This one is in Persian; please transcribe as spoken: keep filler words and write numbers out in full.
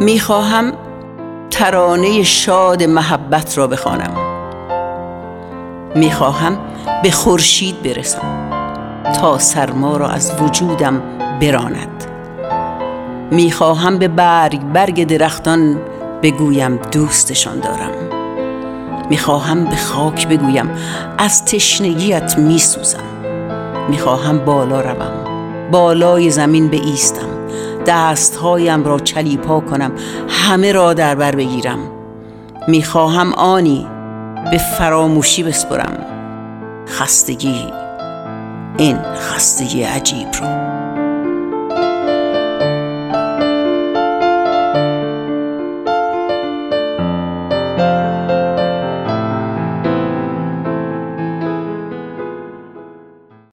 میخواهم ترانه شاد محبت را بخوانم. میخواهم به خورشید برسم تا سرما را از وجودم براند. میخواهم به برگ برگ درختان بگویم دوستشان دارم. میخواهم به خاک بگویم از تشنگیت میسوزم. میخواهم بالا روم، بالای زمین بایستم، دستهایم را چلیپا کنم، همه را در بر بگیرم. میخواهم آنی به فراموشی بسپرم، خستگی، این خستگی عجیب رو.